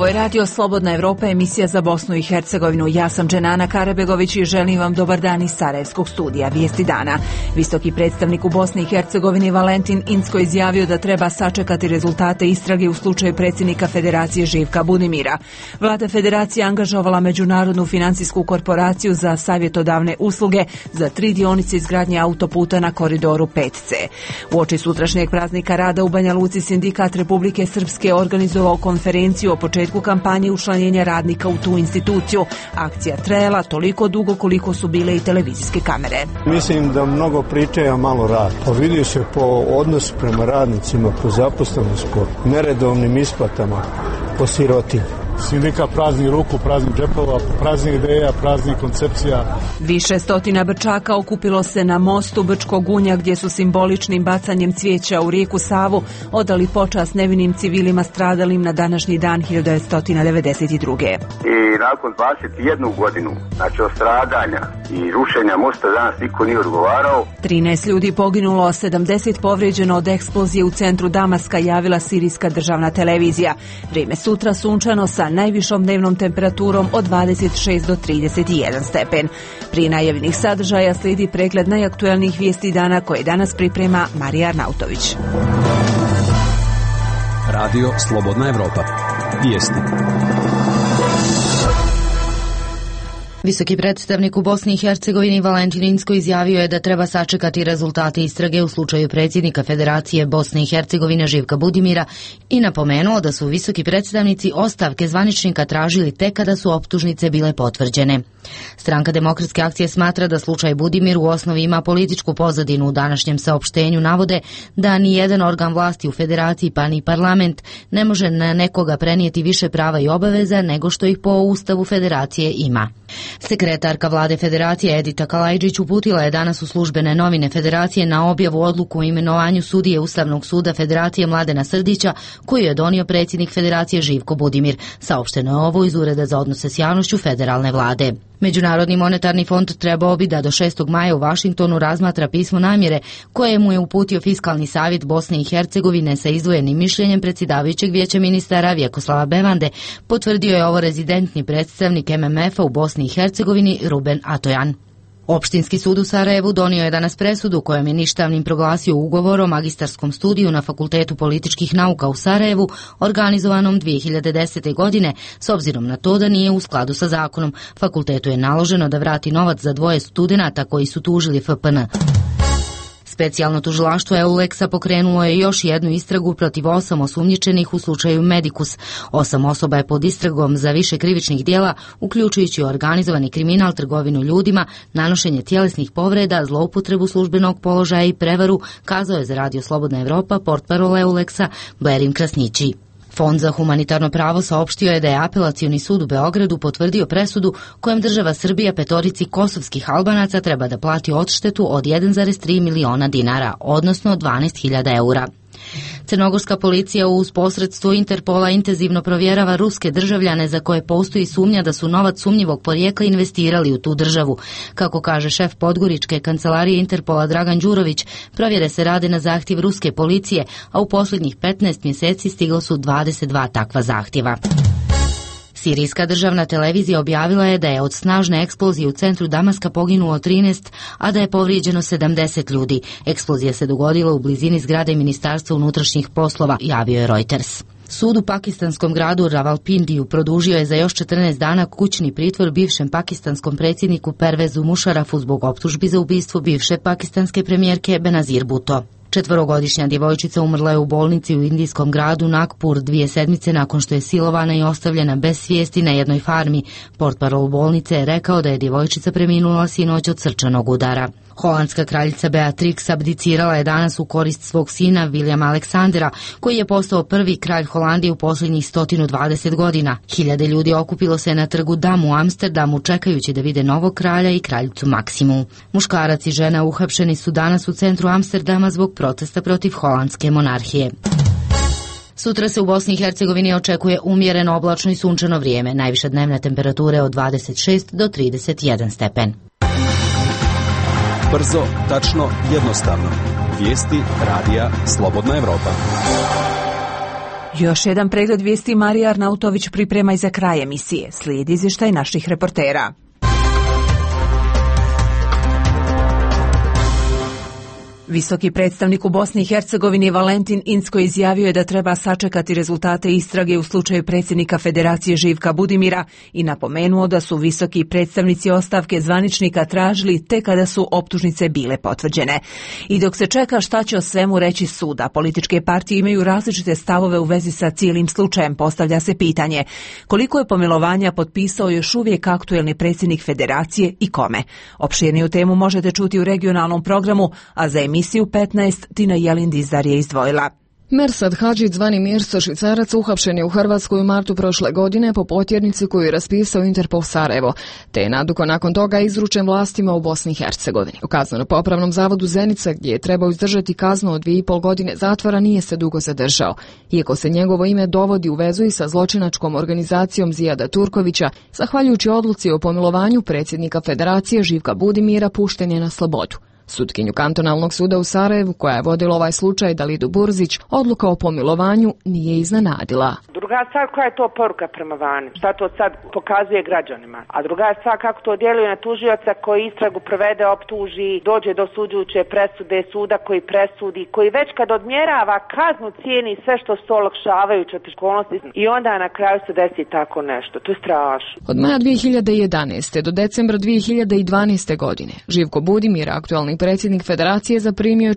je Radio Slobodna Evropa, emisija za Bosnu i Hercegovinu. Ja sam Dženana Karabegović i želim vam dobar dan iz Sarajevskog studija. Vijesti dana. Visoki predstavnik u Bosni i Hercegovini Valentin Incko izjavio da treba sačekati rezultate istrage u slučaju predsjednika Federacije Živka Budimira. Vlada Federacije angažovala Međunarodnu financijsku korporaciju za savjetodavne usluge za 3 dionice izgradnje autoputa na koridoru 5C. Uoči sutrašnjeg praznika rada u Banja Luci Sindikat Republike Srpske organizovao konferenciju o početku kampanje učlanjenja radnika u tu instituciju. Akcija trajala toliko dugo koliko su bile i televizijske kamere. Mislim da mnogo pričaju, a malo radi. Vidio se po odnosu prema radnicima, po zaposlenosti, po neredovnim isplatama, po sirotinji. Sindikat prazni ruku, prazni džepova, prazni ideja, prazni koncepcija. Više stotina Brčaka okupilo se na mostu Brčkog Gunja gdje su simboličnim bacanjem cvijeća u rijeku Savu odali počast nevinim civilima stradalim na današnji dan 1992. I nakon 21 godinu, znači od stradanja i rušenja mosta, danas niko nije odgovarao. 13 ljudi poginulo, 70 povrijeđeno od eksplozije u centru Damaska, javila sirijska državna televizija. Vrijeme sutra sunčano sa najvišom dnevnom temperaturom od 26 do 31 stepen. Prije najavljenih sadržaja slijedi pregled najaktuelnijih vijesti dana koje danas priprema Marija Arnautović. Radio Slobodna Evropa. Vijesti. Visoki predstavnik u Bosni i Hercegovini Valentin Incko izjavio je da treba sačekati rezultate istrage u slučaju predsjednika Federacije Bosne i Hercegovine Živka Budimira i napomenuo da su visoki predstavnici ostavke zvaničnika tražili tek kada su optužnice bile potvrđene. Stranka Demokratske akcije smatra da slučaj Budimir u osnovi ima političku pozadinu. U današnjem saopštenju navode da ni jedan organ vlasti u Federaciji pa ni parlament ne može na nekoga prenijeti više prava i obaveza nego što ih po Ustavu Federacije ima. Sekretarka vlade Federacije Edita Kalajđić uputila je danas u službene novine Federacije na objavu odluku o imenovanju sudije Ustavnog suda Federacije Mladena Srdića, koju je donio predsjednik Federacije Živko Budimir. Saopšteno je ovo iz Ureda za odnose s javnošću federalne vlade. Međunarodni monetarni fond trebao bi da do 6. maja u Vašingtonu razmatra pismo namjere koje mu je uputio Fiskalni savjet Bosne i Hercegovine sa izdvojenim mišljenjem predsjedavajućeg vijeća ministara Vjekoslava Bevande, potvrdio je ovo rezidentni predstavnik MMF-a u Bosni i Hercegovini Ruben Atojan. Opštinski sud u Sarajevu donio je danas presudu kojom je ništavnim proglasio ugovor o magistarskom studiju na Fakultetu političkih nauka u Sarajevu, organizovanom 2010. godine, s obzirom na to da nije u skladu sa zakonom. Fakultetu je naloženo da vrati novac za 2 studenata koji su tužili FPN. Specijalno tužilaštvo EULEX-a pokrenulo je još jednu istragu protiv 8 osumnjičenih u slučaju Medikus. 8 osoba je pod istragom za više krivičnih dijela, uključujući organizovani kriminal, trgovinu ljudima, nanošenje tjelesnih povreda, zloupotrebu službenog položaja i prevaru, kazao je za Radio Slobodna Evropa portparol EULEX-a Blerim Krasnići. Fond za humanitarno pravo saopštio je da je Apelacioni sud u Beogradu potvrdio presudu kojem država Srbija 5 kosovskih Albanaca treba da plati odštetu od 1,3 miliona dinara, odnosno 12.000 eura. Crnogorska policija uz posredstvo Interpola intenzivno provjerava ruske državljane za koje postoji sumnja da su novac sumnjivog porijekla investirali u tu državu. Kako kaže šef Podgoričke kancelarije Interpola Dragan Đurović, provjere se rade na zahtjev ruske policije, a u posljednjih 15 mjeseci stiglo su 22 takva zahtjeva. Sirijska državna televizija objavila je da je od snažne eksplozije u centru Damaska poginulo 13, a da je povrijeđeno 70 ljudi. Eksplozija se dogodila u blizini zgrade Ministarstva unutrašnjih poslova, javio je Reuters. Sud u pakistanskom gradu Ravalpindiju produžio je za još 14 dana kućni pritvor bivšem pakistanskom predsjedniku Pervezu Mušarafu zbog optužbi za ubistvo bivše pakistanske premijerke Benazir Bhutto. 4-godišnja djevojčica umrla je u bolnici u indijskom gradu Nagpur 2 sedmice nakon što je silovana i ostavljena bez svijesti na jednoj farmi. Portparol bolnice je rekao da je djevojčica preminula sinoć od srčanog udara. Holandska kraljica Beatrix abdicirala je danas u korist svog sina Vilijama Aleksandra, koji je postao prvi kralj Holandije u posljednjih 120 godina. Hiljade ljudi okupilo se na trgu Dam u Amsterdamu čekajući da vide novog kralja i kraljicu Maksimu. Muškarac i žena uhapšeni su danas u centru Amsterdama zbog protesta protiv holandske monarhije. Sutra se u Bosni i Hercegovini očekuje umjereno oblačno i sunčano vrijeme, najviša dnevna temperatura od 26 do 31 stepen. Brzo, tačno, jednostavno. Vijesti Radija Slobodna Evropa. Još jedan pregled vijesti Marija Arnautović priprema i za kraj emisije. Slijedi izvještaj naših reportera. Visoki predstavnik u Bosni i Hercegovini Valentin Incko izjavio je da treba sačekati rezultate istrage u slučaju predsjednika Federacije Živka Budimira i napomenuo da su visoki predstavnici ostavke zvaničnika tražili tek kada su optužnice bile potvrđene. I dok se čeka šta će o svemu reći sud, a političke partije imaju različite stavove u vezi sa cijelim slučajem, postavlja se pitanje koliko je pomilovanja potpisao još uvijek aktuelni predsjednik Federacije i kome. Opširniju temu možete čuti u regionalnom programu, a za emisiju 15 Tina Jelindizar je izdvojila. Mersad Hadžić, zvani Mirso Švicarac, uhapšen je u Hrvatskoj u martu prošle godine po potjernici koju je raspisao Interpol Sarajevo, te je nadugo nakon toga izručen vlastima u Bosni i Hercegovini. U kazneno-popravnom zavodu Zenica, gdje je trebao izdržati kaznu od 2,5 godine zatvora, nije se dugo zadržao. Iako se njegovo ime dovodi u vezu i sa zločinačkom organizacijom Zijada Turkovića, zahvaljujući odluci o pomilovanju predsjednika Federacije Živka Budimira, pušten je na slobodu. Sutkinju kantonalnog suda u Sarajevu, koja je vodila ovaj slučaj, Dalidu Burzić, odluka o pomilovanju nije iznenadila. Druga stvar, koja je to poruka prema vani? Šta to sad pokazuje građanima? A druga stvar, kako to djeluje na tužioca koji istragu provede, optuži, dođe do suđujuće presude, suda koji presudi, koji već kad odmjerava kaznu cijeni sve što su olakšavajuće okolnosti i onda na kraju se desi tako nešto. To je strašno. Od maja 2011. do decembra 2012. godine Živko Budimir, aktualni predsjednik Federacije, zaprimio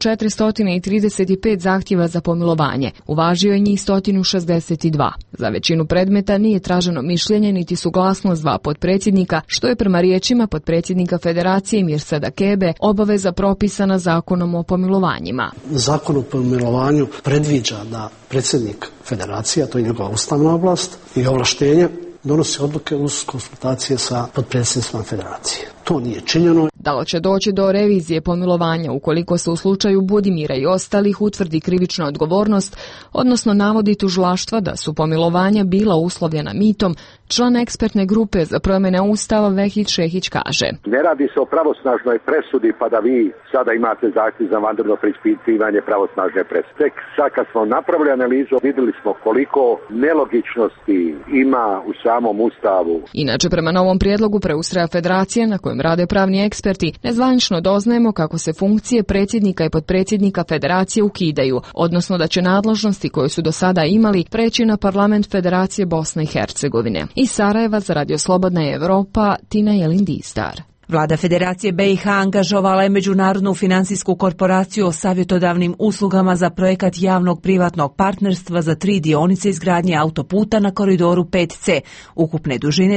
435 zahtjeva za pomilovanje. Uvažio je njih 162. Za većinu predmeta nije traženo mišljenje niti suglasnost dva potpredsjednika, što je prema riječima potpredsjednika Federacije Mirsada Kebe obaveza propisana zakonom o pomilovanjima. Zakon o pomilovanju predviđa da predsjednik Federacije, a to je njegova ustavna oblast i ovlaštenje, donosi odluke uz konsultacije sa potpredsjednicima Federacije. To nije činjeno. Da li će doći do revizije pomilovanja ukoliko se u slučaju Budimira i ostalih utvrdi krivična odgovornost, odnosno navodi tužilaštva da su pomilovanja bila uslovljena mitom, član ekspertne grupe za promjene Ustava Vehid Šehić kaže. Ne radi se o pravosnažnoj presudi pa da vi sada imate zahtjev za vanredno preispitivanje pravosnažne presude. Tek sad kad smo napravili analizu, vidjeli smo koliko nelogičnosti ima u samom Ustavu. Inače, prema novom prijedlogu preustroja Federacije, na kojem rade pravni eksperti, nezvanično doznajemo kako se funkcije predsjednika i potpredsjednika Federacije ukidaju, odnosno da će nadležnosti koje su do sada imali preći na Parlament Federacije Bosne i Hercegovine. Iz Sarajeva za Radio Slobodna Evropa, Tina Jelindizar. Vlada Federacije BiH angažovala je Međunarodnu financijsku korporaciju o savjetodavnim uslugama za projekat javnog privatnog partnerstva za 3 dionice izgradnje autoputa na koridoru 5C, ukupne dužine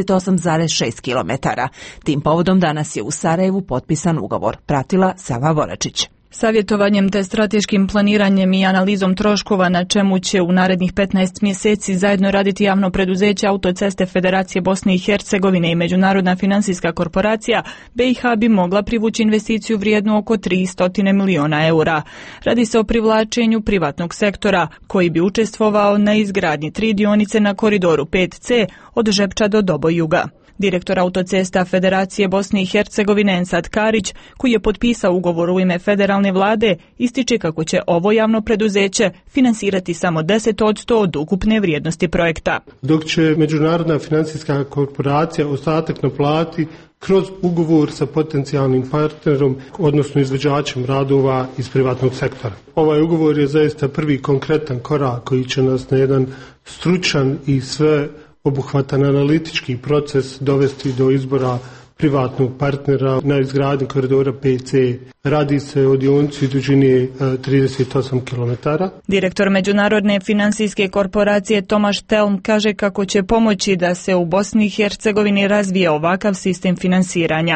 38,6 km. Tim povodom danas je u Sarajevu potpisan ugovor. Pratila Sava Voračić. Savjetovanjem te strateškim planiranjem i analizom troškova, na čemu će u narednih 15 mjeseci zajedno raditi javno preduzeće Autoceste Federacije Bosne i Hercegovine i Međunarodna financijska korporacija, BiH bi mogla privući investiciju vrijednu oko 300 miliona eura. Radi se o privlačenju privatnog sektora, koji bi učestvovao na izgradnji 3 dionice na koridoru 5C od Žepča do Dobojuga. Direktor Autocesta Federacije Bosne i Hercegovine Ensad Karić, koji je potpisao ugovor u ime federalne vlade, ističe kako će ovo javno preduzeće finansirati samo 10% od ukupne vrijednosti projekta. Dok će Međunarodna financijska korporacija ostatak naplatiti kroz ugovor sa potencijalnim partnerom, odnosno izvođačem radova iz privatnog sektora. Ovaj ugovor je zaista prvi konkretan korak koji će nas na jedan stručan i sve obuhvatan analitički proces dovesti do izbora privatnog partnera na izgradnji koridora 5C. Radi se o dionici dužini 38 km. Direktor Međunarodne financijske korporacije Tomaš Telm kaže kako će pomoći da se u Bosni i Hercegovini razvije ovakav sistem finansiranja.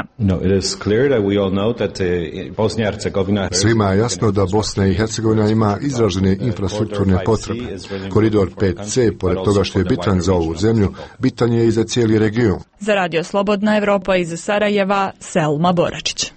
Svima je jasno da Bosna i Hercegovina ima izražene infrastrukturne potrebe. Koridor 5C, pored toga što je bitan za ovu zemlju, bitan je i za cijeli region. Za Radio Slobodna Evropa iz Sarajeva, Selma Boračić.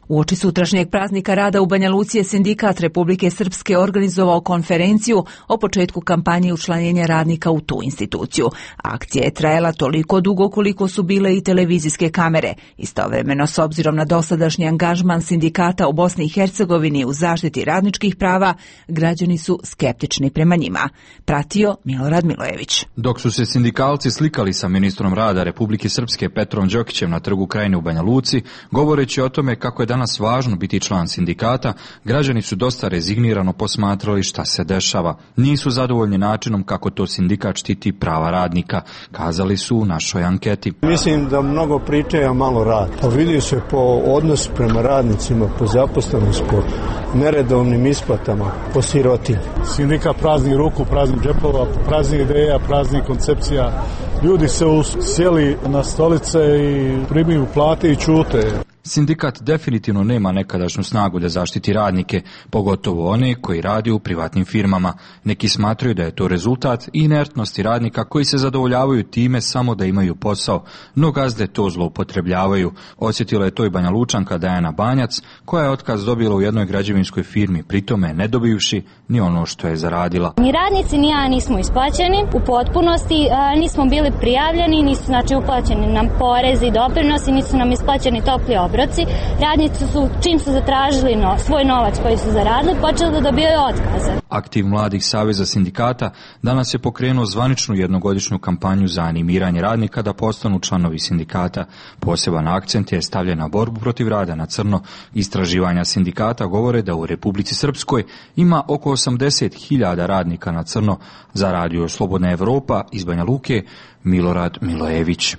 Uoči sutrašnjeg praznika rada u Banja Luci je Sindikat Republike Srpske organizovao konferenciju o početku kampanje učlanjenja radnika u tu instituciju. Akcija je trajala toliko dugo koliko su bile i televizijske kamere. Istovremeno, s obzirom na dosadašnji angažman sindikata u Bosni i Hercegovini u zaštiti radničkih prava, građani su skeptični prema njima. Pratio Milorad Milojević. Dok su se sindikalci slikali sa ministrom rada Republike Srpske Petrom Đokićem na Trgu Krajine u Banja Luci, govoreći o tome kako je danas važno biti član sindikata, građani su dosta rezignirano posmatrali šta se dešava. Nisu zadovoljni načinom kako to sindikat štiti prava radnika, kazali su u našoj anketi. Mislim da mnogo priče, a malo rad. Vidi se po odnosu prema radnicima, po zaposlenosti, po neredovnim isplatama, po siroti. Sindikat prazni ruku, prazni džepova, prazni ideja, prazni koncepcija. Ljudi se sjeli na stolice i primiju plate i čute. Sindikat definitivno nema nekadašnju snagu da zaštiti radnike, pogotovo one koji radi u privatnim firmama. Neki smatraju da je to rezultat inertnosti radnika koji se zadovoljavaju time samo da imaju posao, no gazde to zloupotrebljavaju. Osjetila je to i Banja Lučanka Dajana Banjac, koja je otkaz dobila u jednoj građevinskoj firmi, pritome ne dobivši ni ono što je zaradila. Ni radnici ni ja nismo isplaćeni u potpunosti, nismo bili prijavljeni, nisu uplaćeni nam porezi i doprinosi, nisu nam isplaćeni topli obroci. Radnici su, čim su zatražili svoj novac koji su zaradili, počeli da dobijaju otkaze. Aktiv mladih saveza sindikata danas je pokrenuo zvaničnu jednogodišnju kampanju za animiranje radnika da postanu članovi sindikata. Poseban akcent je stavljen na borbu protiv rada na crno. Istraživanja sindikata govore da u Republici Srpskoj ima oko 80.000 radnika na crno. Za Radio Slobodna Evropa iz Banja Luke, Milorad Milojević.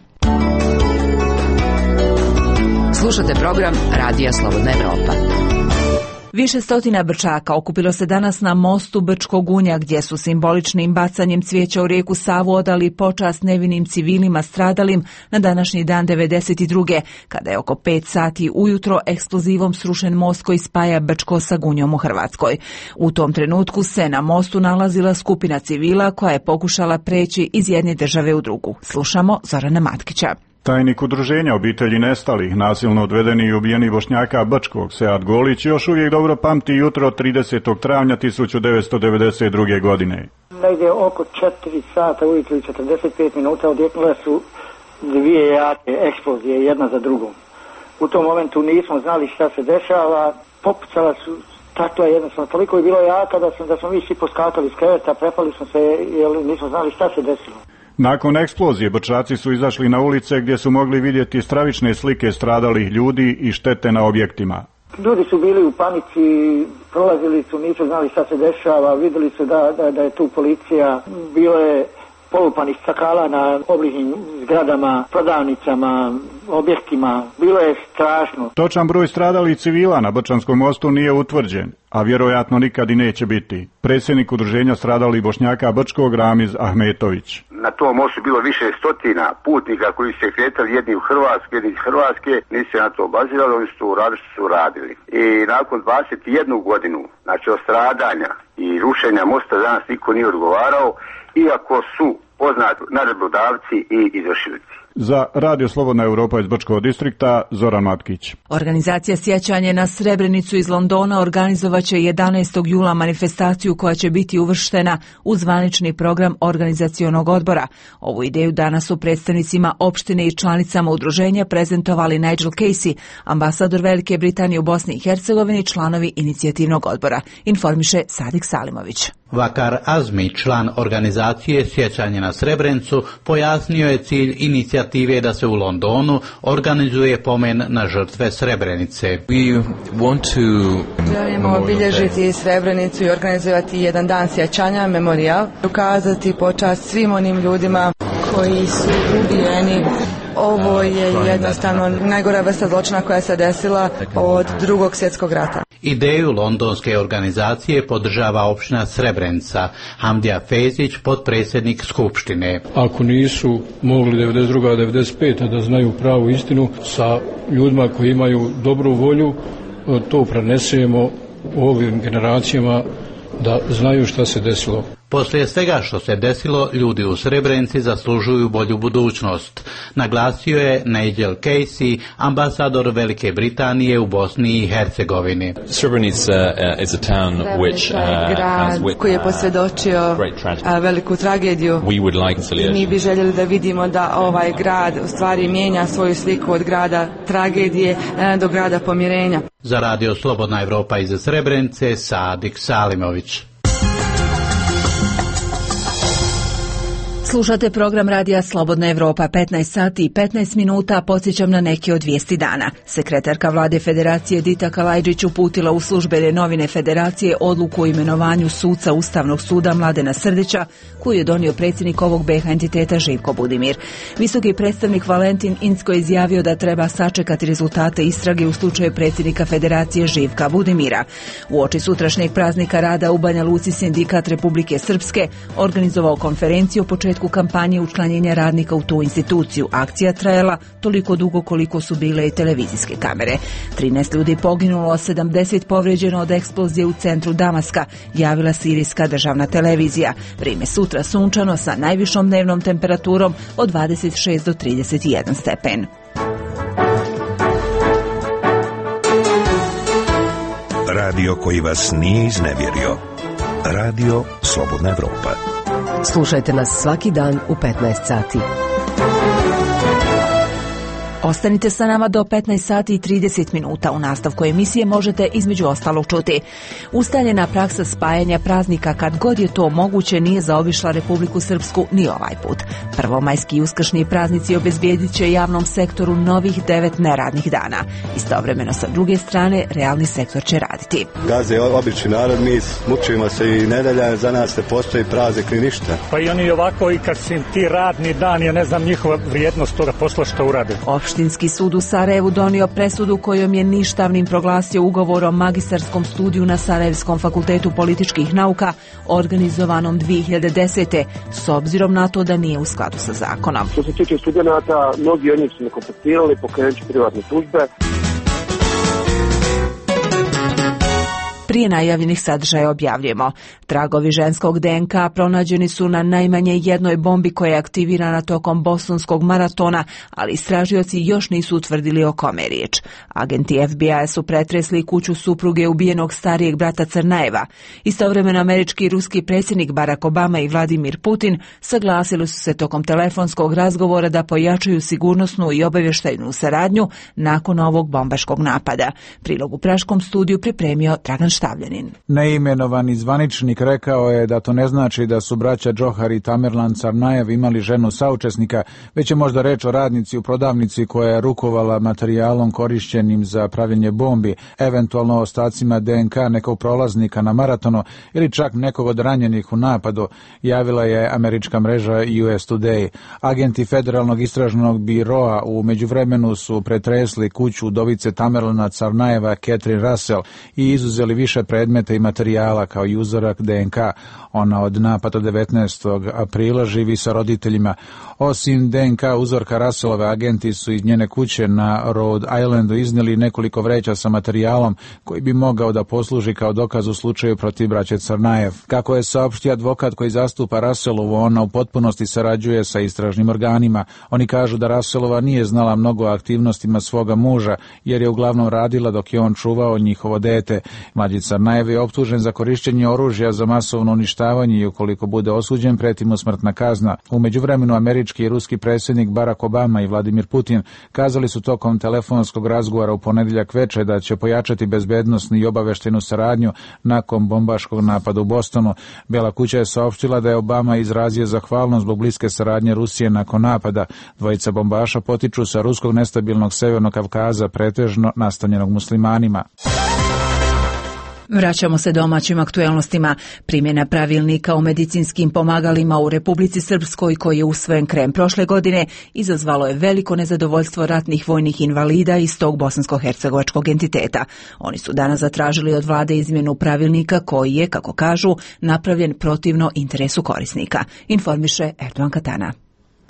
Slušate program Radija Slobodna Evropa. Više stotina Brčaka okupilo se danas na mostu Brčkog Unja, gdje su simboličnim bacanjem cvijeća u rijeku Savu odali počast nevinim civilima stradalim na današnji dan 92. kada je oko 5 sati ujutro eksplozivom srušen most koji spaja Brčko sa Gunjom u Hrvatskoj. U tom trenutku se na mostu nalazila skupina civila koja je pokušala preći iz jedne države u drugu. Slušamo Zorana Matkića. Tajnik udruženja obitelji nestalih, nasilno odvedeni i ubijeni Bošnjaka Brčkog, Sead Golić, još uvijek dobro pamti jutro 30. travnja 1992. godine. Negdje oko 4 sata ujutro i 45 minuta odjeknule su dvije jake eksplozije, jedna za drugom. U tom momentu nismo znali šta se dešava, popucala su takva jednostavno, toliko je bilo jaka da smo vi svi poskakali iz kreveta, prepali smo se jer nismo znali šta se desilo. Nakon eksplozije Brčaci su izašli na ulice gdje su mogli vidjeti stravične slike stradalih ljudi i štete na objektima. Ljudi su bili u panici, prolazili su, nisu znali šta se dešava, vidjeli su da je tu policija, bilo je polupanih stakala na obližnjim zgradama, prodavnicama, objektima, bilo je strašno. Točan broj stradalih civila na Brčanskom mostu nije utvrđen, a vjerojatno nikad i neće biti. Predsjednik udruženja stradalih Bošnjaka Brčkog Ramiz Ahmetović. Na tom mostu bilo više stotina putnika koji se kretali jedni u Hrvatsku, jedni iz Hrvatske, nisu se na to obazirali, oni su radili što su radili. I nakon 21 godinu, znači od stradanja i rušenja mosta danas niko nije odgovarao, iako su poznati naredbodavci i izvršilci. Za Radio Slobodna Evropa iz Brčkog distrikta, Zoran Matkić. Organizacija Sjećanje na Srebrenicu iz Londona organizovaće 11. jula manifestaciju koja će biti uvrštena u zvanični program organizacionog odbora. Ovu ideju danas su predstavnicima opštine i članicama udruženja prezentovali Nigel Casey, ambasador Velike Britanije u Bosni i Hercegovini, članovi inicijativnog odbora, informiše Sadik Salimović. Vakar Azmi, član organizacije Sjećanje na Srebrenicu, pojasnio je cilj inicijative da se u Londonu organizuje pomen na žrtve Srebrenice. Želimo obilježiti Srebrenicu i organizovati jedan dan sjećanja, memorijal, ukazati počast svim onim ljudima koji su ubijeni. Ovo je jednostavno najgora vrsta zločina koja se desila od Drugog svjetskog rata. Ideju londonske organizacije podržava opština Srebrenica. Hamdija Fezić, potpredsjednik Skupštine. Ako nisu mogli 92. 95. da znaju pravu istinu, sa ljudima koji imaju dobru volju, to prenesemo ovim generacijama da znaju šta se desilo. Poslije svega što se desilo, ljudi u Srebrenici zaslužuju bolju budućnost, naglasio je Nigel Casey, ambasador Velike Britanije u Bosni i Hercegovini. Srebrenica is a town which grad koji je posvjedočio veliku tragediju. Mi bi željeli da vidimo da ovaj grad u stvari mijenja svoju sliku od grada tragedije do grada pomirenja. Za Radio Slobodna Evropa iz Srebrenice, Sadik Salimović. Slušate program radija Slobodna Evropa, 15 sati i 15 minuta, podsjećam na neke od vijesti dana. Sekretarka vlade Federacije Dita Kalajđić uputila u službene novine Federacije odluku o imenovanju suca Ustavnog suda Mladena Srdića, koju je donio predsjednik ovog BiH entiteta Živko Budimir. Visoki predstavnik Valentin Incko je izjavio da treba sačekati rezultate istrage u slučaju predsjednika Federacije Živka Budimira. Uoči sutrašnjeg praznika rada u Banja Luci Sindikat Republike Srpske organizovao konferenciju o početku kampanje učlanjenja radnika u tu instituciju. Akcija trajala toliko dugo koliko su bile i televizijske kamere. 13 ljudi poginulo, 70 povrijeđeno od eksplozije u centru Damaska, javila sirijska državna televizija. Vrijeme sutra sunčano sa najvišom dnevnom temperaturom od 26 do 31 stepen. Radio koji vas nije iznevjerio. Radio Slobodna Evropa. Slušajte nas svaki dan u 15 sati. Ostanite sa nama do 15 sati i 30 minuta. U nastavku emisije možete između ostalog čuti. Ustaljena praksa spajanja praznika kad god je to moguće nije zaobišla Republiku Srpsku ni ovaj put. Prvomajski i uskršnji praznici obezbijedit će javnom sektoru novih 9 neradnih dana. Istovremeno sa druge strane realni sektor će raditi. Gaze obični narod, mi mučimo se i nedelja, za nas ne postoji praznik ni ništa. Pa i oni ovako i kad su im ti radni dan, ja ne znam njihova vrijednost toga posla što urade. Opštinski sud u Sarajevu donio presudu kojom je ništavnim proglasio ugovor o magistarskom studiju na Sarajevskom fakultetu političkih nauka organizovanom 2010. s obzirom na to da nije u skladu sa zakonom. Što se tiče studenata, mnogi od njih su ne kontaktirali, pokrenući privatne tužbe. Prije najavljenih sadržaja objavljujemo. Tragovi ženskog DNK pronađeni su na najmanje jednoj bombi koja je aktivirana tokom bostonskog maratona, ali istražioci još nisu utvrdili o kome je riječ. Agenti FBI su pretresli kuću supruge ubijenog starijeg brata Crnajeva. Istovremeno američki i ruski predsjednik Barack Obama i Vladimir Putin saglasili su se tokom telefonskog razgovora da pojačaju sigurnosnu i obavještajnu saradnju nakon ovog bombaškog napada. Prilog u Praškom studiju pripremio Dragan Štavljanin. Neimenovani zvaničnik rekao je da to ne znači da su braća Džohar i Tamerlan Carnajev imali ženu saučesnika, već je možda reč o radnici u prodavnici koja je rukovala materijalom korišćenim za pravljenje bombi, eventualno ostacima DNK nekog prolaznika na maratonu ili čak nekog od ranjenih u napadu, javila je američka mreža US Today. Agenti Federalnog istražnog biroa u međuvremenu su pretresli kuću udovice Tamerlana Carnajeva Catherine Russell i izuzeli više predmeta i materijala kao i uzorak DNK. Ona od napada 19. aprila živi sa roditeljima. Osim DNK uzorka Russellove, agenti su iz njene kuće na Rhode Islandu iznijeli nekoliko vreća sa materijalom koji bi mogao da posluži kao dokaz u slučaju protiv braće Carnajev. Kako je saopštio advokat koji zastupa Russellovu, ona u potpunosti sarađuje sa istražnim organima. Oni kažu da Russellova nije znala mnogo o aktivnostima svoga muža, jer je uglavnom radila dok je on čuvao njihovo dete. Mlađi Carnajev je optužen za korištenje oružja za masovno uništavanje i ukoliko bude osuđen prijeti mu smrtna kazna. U međuvremenu američki i ruski predsjednik Barack Obama i Vladimir Putin kazali su tokom telefonskog razgovora u ponedjeljak večer da će pojačati bezbednosnu i obavještajnu saradnju nakon bombaškog napada u Bostonu. Bijela kuća je saopštila da je Obama izrazio zahvalnost zbog bliske saradnje Rusije nakon napada. Dvojica bombaša potiču sa ruskog nestabilnog Severnog Kavkaza, pretežno nastanjenog muslimanima. Vraćamo se domaćim aktuelnostima. Primjena pravilnika o medicinskim pomagalima u Republici Srpskoj koji je usvojen krajem prošle godine izazvalo je veliko nezadovoljstvo ratnih vojnih invalida iz tog bosansko-hercegovačkog entiteta. Oni su danas zatražili od vlade izmjenu pravilnika koji je, kako kažu, napravljen protivno interesu korisnika. Informiše Erdogan Katana.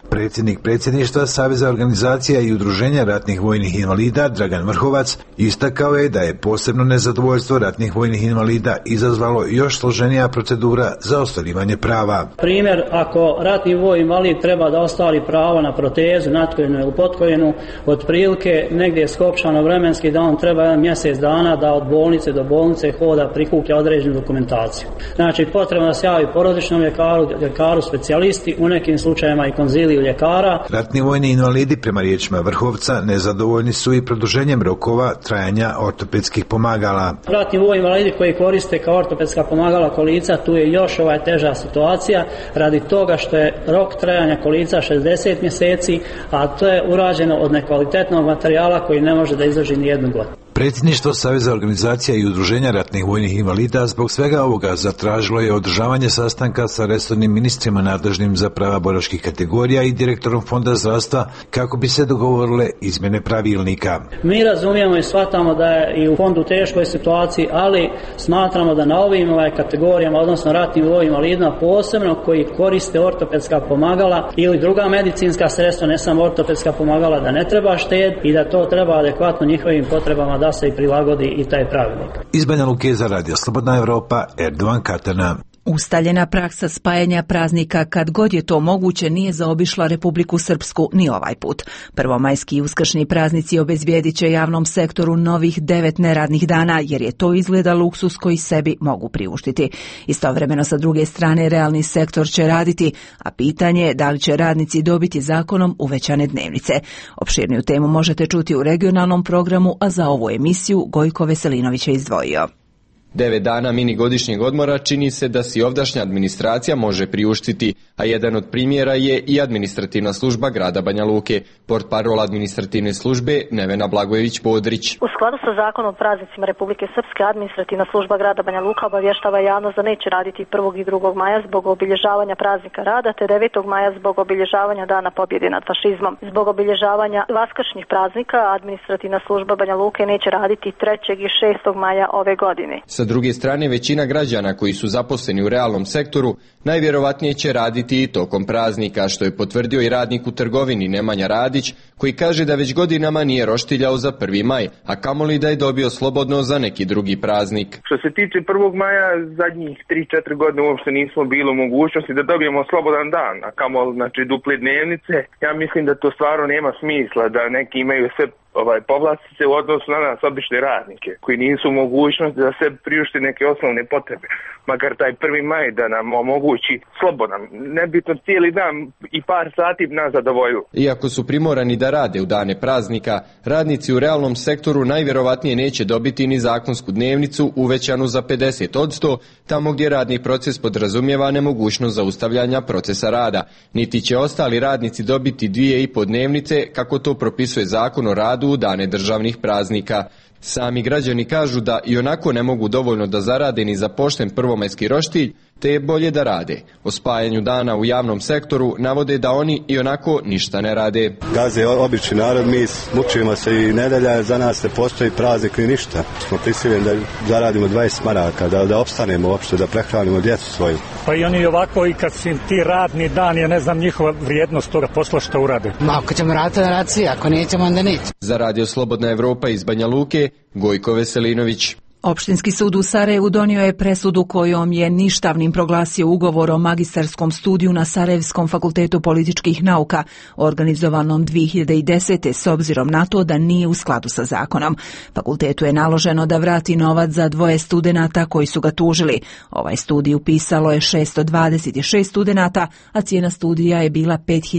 Predsjednik predsjedništva Saveza organizacija i udruženja ratnih vojnih invalida Dragan Vrhovac istakao je da je posebno nezadovoljstvo ratnih vojnih invalida izazvalo još složenija procedura za ostvarivanje prava. Primjer, ako ratni vojni invalid treba da ostvari pravo na protezu, natkojenu ili potkojenu, otprilike negdje je skopčano vremenski da on treba 1 mjesec dana da od bolnice do bolnice hoda, prikuplja određenu dokumentaciju. Znači, potrebno da se javi porodičnom ljekaru, specijalisti, u nekim slučajevima i konziliju ljekara. Ratni vojni invalidi, prema riječima Vrhovca, nezadovoljni su i produženjem rokova trajanja ortopedskih pomagala. Ratni vojni invalidi koji koriste kao ortopedska pomagala kolica, tu je još teža situacija radi toga što je rok trajanja kolica 60 mjeseci, a to je urađeno od nekvalitetnog materijala koji ne može da izdrži ni 1 godinu. Predsjedništvo Saveza organizacija i udruženja ratnih vojnih invalida zbog svega ovoga zatražilo je održavanje sastanka sa resornim ministrima nadležnim za prava boračkih kategorija i direktorom Fonda zdravstva kako bi se dogovorile izmjene pravilnika. Mi razumijemo i shvatamo da je i u fondu teškoj situaciji, ali smatramo da na ovim kategorijama, odnosno ratnim vojnim invalidima posebno koji koriste ortopedska pomagala ili druga medicinska sredstva, ne samo ortopedska pomagala, da ne treba štediti i da to treba adekvatno njihovim potrebama da se i prilagodi i taj pravilnik. Iz Banja Luke za Radio Slobodna Evropa, Erdovan Katana. Ustaljena praksa spajanja praznika kad god je to moguće nije zaobišla Republiku Srpsku ni ovaj put. Prvomajski i uskršnji praznici obezbijedit će javnom sektoru novih 9 neradnih dana jer je to izgleda luksus koji sebi mogu priuštiti. Istovremeno sa druge strane realni sektor će raditi, a pitanje je da li će radnici dobiti zakonom uvećane dnevnice. Opširniju temu možete čuti u regionalnom programu, a za ovu emisiju Gojko Veselinović je izdvojio. 9 dana mini godišnjeg odmora čini se da si ovdašnja administracija može priuštiti, a jedan od primjera je i administrativna služba grada Banja Luke. Portparol administrativne službe Nevena Blagojević-Podrić. U skladu sa zakonom o praznicima Republike Srpske, administrativna služba grada Banja Luka obavještava javnost da neće raditi 1. i 2. maja zbog obilježavanja praznika rada, te 9. maja zbog obilježavanja Dana pobjede nad fašizmom. Zbog obilježavanja vaskršnjih praznika, administrativna služba Banja Luke neće raditi 3. i 6. maja ove godine. Sa druge strane, većina građana koji su zaposleni u realnom sektoru najvjerovatnije će raditi i tokom praznika, što je potvrdio i radnik u trgovini Nemanja Radić, koji kaže da već godinama nije roštiljao za 1. maj, a kamoli da je dobio slobodno za neki drugi praznik. Što se tiče 1. maja, zadnjih 3-4 godine uopšte nismo bili u mogućnosti da dobijemo slobodan dan, a kamoli duple dnevnice. Ja mislim da to stvarno nema smisla, da neki imaju sve povlastice u odnosu na nas obične radnike koji nisu u mogućnosti da se priušti neke osnovne potrebe, makar taj 1. maj da nam omogući slobodan, nebitno cijeli dan i par sati nas zadovolju. Iako su primorani da rade u dane praznika, radnici u realnom sektoru najvjerovatnije neće dobiti ni zakonsku dnevnicu uvećanu za 50%, tamo gdje radni proces podrazumijeva nemogućnost zaustavljanja procesa rada, niti će ostali radnici dobiti 2,5 dnevnice kako to propisuje zakon o radu u dane državnih praznika. Sami građani kažu da i onako ne mogu dovoljno da zarade ni za pošten prvomajski roštilj, te je bolje da rade. O spajanju dana u javnom sektoru navode da oni i onako ništa ne rade. Gaze obični narod, mi mučimo se i nedelja, za nas ne postoji praznik ni ništa. Smo prisiljeni da zaradimo 20 maraka, da opstanemo uopšte, da prehranimo djecu svoju. Pa i oni ovako i kad si ti radni dan, ja ne znam njihova vrijednost toga posla što urade. Ako ćemo raditi svi, ako nećemo onda neće. Za Radio Slobodna Evropa iz Banja Luke, Gojko Veselinović. Opštinski sud u Sarajevu donio je presudu kojom je ništavnim proglasio ugovor o magistarskom studiju na Sarajevskom fakultetu političkih nauka, organizovanom 2010. s obzirom na to da nije u skladu sa zakonom. Fakultetu je naloženo da vrati novac za 2 studenata koji su ga tužili. Ovaj studij upisalo je 626 studenata, a cijena studija je bila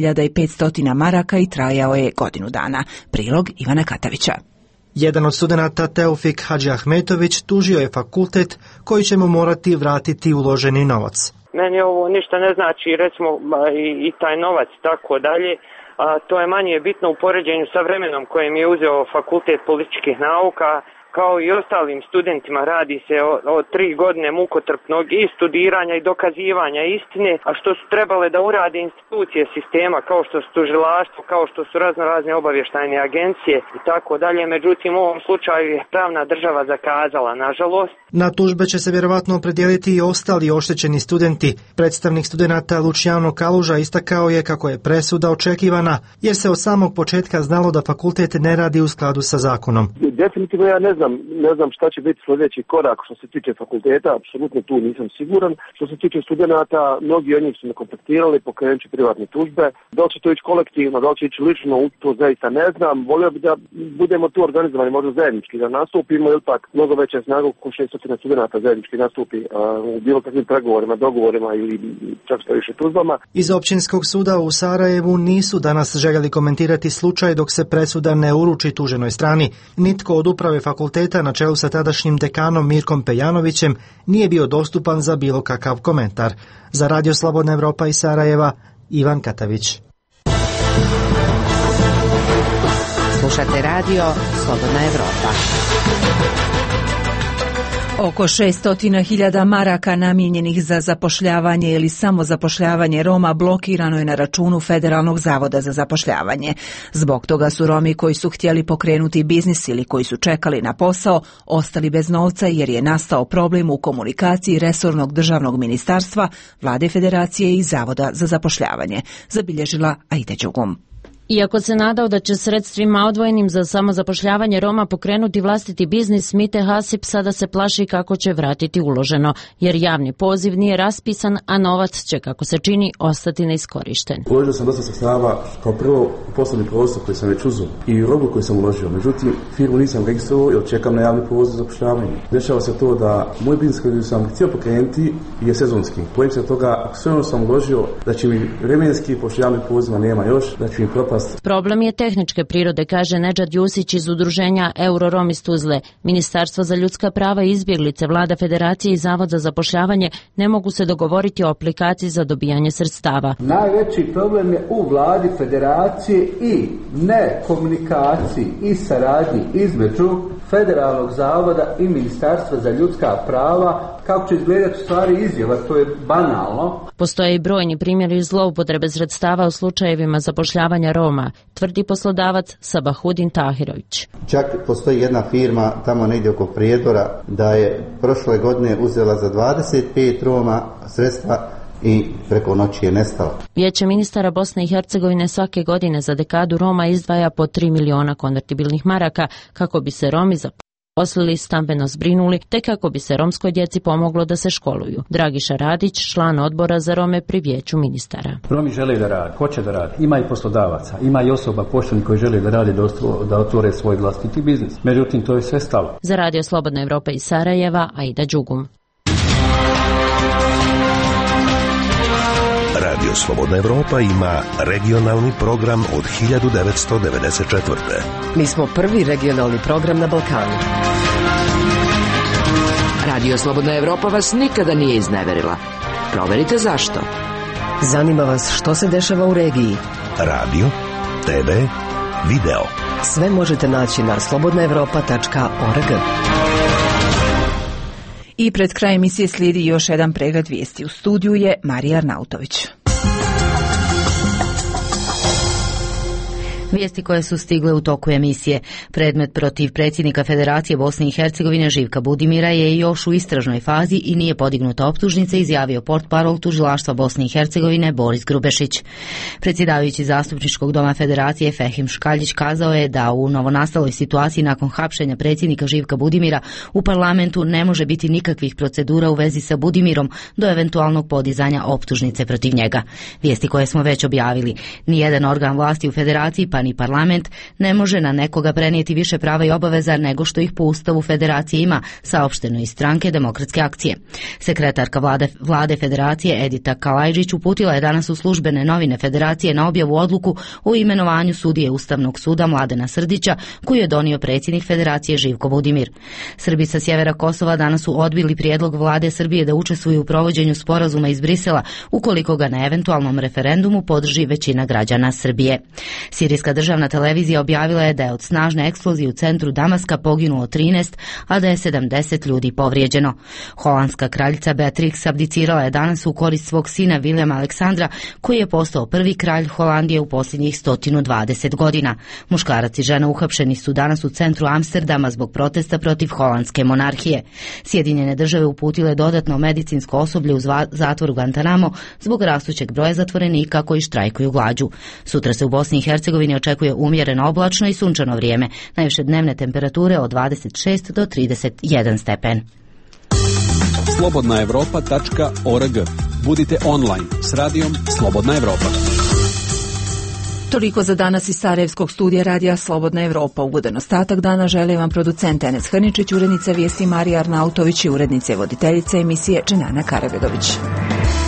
5500 maraka i trajao je godinu dana. Prilog Ivana Katavića. Jedan od studenata, Teofik Hadži Ahmetović, tužio je fakultet koji će mu morati vratiti uloženi novac. Meni ovo ništa ne znači, recimo i taj novac tako dalje, a to je manje bitno u poređenju sa vremenom kojem je uzeo fakultet političkih nauka, kao i ostalim studentima. Radi se o 3 godine mukotrpnog i studiranja i dokazivanja istine, a što su trebale da urade institucije sistema, kao što su tužilaštvo, kao što su razne obavještajne agencije i tako dalje. Međutim, u ovom slučaju je pravna država zakazala, nažalost. Na tužbe će se vjerovatno opredijeliti i ostali oštećeni studenti. Predstavnik studenata Luciano Kaluža istakao je kako je presuda očekivana, jer se od samog početka znalo da fakultet ne radi u skladu sa zakonom. Definitivno ja ne znam šta će biti sljedeći korak što se tiče fakulteta, apsolutno tu nisam siguran. Što se tiče studenata, mnogi od njih su me kontaktirali, pokrenut će privatne tužbe. Da li će to ići kolektivno, da li će ići lično, to zaista ne znam. Volio bi da budemo tu organizovani možda zajednički, da nastupimo ili pak mnogo veća snaga oko 600 studenata zajednički nastupi u bilo kakvim pregovorima, dogovorima ili čak što više tužbama. Iz Općinskog suda u Sarajevu nisu danas željeli komentirati slučaj dok se presuda ne uruči tuženoj strani. Nitko od uprave fakulteta na čelu sa tadašnjim dekanom Mirkom Pejanovićem nije bio dostupan za bilo kakav komentar. Za Radio Slobodna Evropa iz Sarajeva, Ivan Katavić. Slušate Radio Slobodna Evropa. Oko 600.000 maraka namijenjenih za zapošljavanje ili samozapošljavanje Roma blokirano je na računu Federalnog zavoda za zapošljavanje. Zbog toga su Romi koji su htjeli pokrenuti biznis ili koji su čekali na posao ostali bez novca jer je nastao problem u komunikaciji resornog državnog ministarstva, Vlade Federacije i Zavoda za zapošljavanje, zabilježila Aida Đugum. Iako se nadao da će sredstvima odvojenim za samozapošljavanje Roma pokrenuti vlastiti biznis, Mite Hasip sada se plaši kako će vratiti uloženo, jer javni poziv nije raspisan, a novac će, kako se čini, ostati neiskorišten. Uložio sam dosta sredstava, kao prvo u poslovni prostor koji sam već uzeo i u robu koju sam uložio. Međutim, firmu nisam registrovao jer čekam na javni poziv za zapošljavanje. Dešava se to da moj biznis koji sam htio pokrenuti je sezonski. Bojim se toga, ako sve ono sam uložio, da će mi vremenski, pošto javnih poziva nema još, da će mi propast. Problem je tehničke prirode, kaže Nedžad Jusić iz udruženja Eurorom iz Tuzle. Ministarstvo za ljudska prava i izbjeglice, Vlada Federacije i Zavod za zapošljavanje ne mogu se dogovoriti o aplikaciji za dobijanje sredstava. Najveći problem je u Vladi Federacije i ne komunikaciji i saradnji između Federalnog zavoda i Ministarstva za ljudska prava. Kako će izgledati stvari izjava, to je banalno. Postoje i brojni primjeri zloupotrebe sredstava u slučajevima zapošljavanja Roma, tvrdi poslodavac Sabahudin Tahirović. Čak postoji jedna firma tamo negdje oko Prijedora da je prošle godine uzela za 25 Roma sredstva i preko noći je nestala. Vijeće ministara Bosne i Hercegovine svake godine za dekadu Roma izdvaja po 3 miliona konvertibilnih maraka kako bi se Romi zaposlili, stambeno zbrinuli, te kako bi se romskoj djeci pomoglo da se školuju. Dragiša Radić, član odbora za Rome pri Vijeću ministara. Romi žele da rade, hoće da rade. Ima i poslodavaca, ima i osoba poštenih koji žele da rade, da otvore svoj vlastiti biznis. Međutim, to je sve stalo. Za Radio Slobodna Evropa iz Sarajeva, Aida Đugum. Radio Slobodna Evropa ima regionalni program od 1994. Mi smo prvi regionalni program na Balkanu. Radio Slobodna Evropa vas nikada nije izneverila. Proverite zašto. Zanima vas što se dešava u regiji. Radio, TV, video. Sve možete naći na slobodnaevropa.org. I pred kraj emisije slijedi još jedan pregled vijesti. U studiju je Marija Arnautović. Vijesti koje su stigle u toku emisije. Predmet protiv predsjednika Federacije Bosne i Hercegovine Živka Budimira je još u istražnoj fazi i nije podignuta optužnica, izjavio portparol tužilaštva Bosne i Hercegovine Boris Grubešić. Predsjedavajući Zastupničkog doma Federacije Fehim Škaljić kazao je da u novonastaloj situaciji nakon hapšenja predsjednika Živka Budimira u parlamentu ne može biti nikakvih procedura u vezi sa Budimirom do eventualnog podizanja optužnice protiv njega. Vijesti koje smo već objavili. Nijedan organ vlasti u Federaciji pa ni parlament ne može na nekoga prenijeti više prava i obaveza nego što ih po Ustavu Federacije ima, saopšteno iz Stranke demokratske akcije. Sekretarka vlade Federacije Edita Kalajđić uputila je danas u službene novine Federacije na objavu odluku o imenovanju sudije Ustavnog suda Mladena Srdića, koju je donio predsjednik Federacije Živko Budimir. Srbi sa sjevera Kosova danas su odbili prijedlog vlade Srbije da učestvuju u provođenju sporazuma iz Brisela ukoliko ga na eventualnom referendumu podrži većina građana Srbije. Sirijska Izraelska državna televizija objavila je da je od snažne eksplozije u centru Damaska poginulo 13, a da je 70 ljudi povrijeđeno. Holandska kraljica Beatrix abdicirala je danas u korist svog sina Vilijama Aleksandra, koji je postao prvi kralj Holandije u posljednjih 120 godina. Muškarac i žena uhapšeni su danas u centru Amsterdama zbog protesta protiv holandske monarhije. Sjedinjene države uputile dodatno medicinsko osoblje u zatvor u Guantanamo zbog rastućeg broja zatvorenika koji štrajkuju glađu. Sutra se u Bosni i Hercegovini očekuje umjereno oblačno i sunčano vrijeme, najviše dnevne temperature od 26 do 31 stepen. slobodnaevropa.org. Budite online s radijom Slobodna Evropa. Toliko za danas iz Sarajevskog studija radija Slobodna Evropa. Ugodan ostatak dana želi vam producent Enes Hrničić, urednica vijesti Marija Arnautović i urednice voditeljice emisije Dženana Karabegović.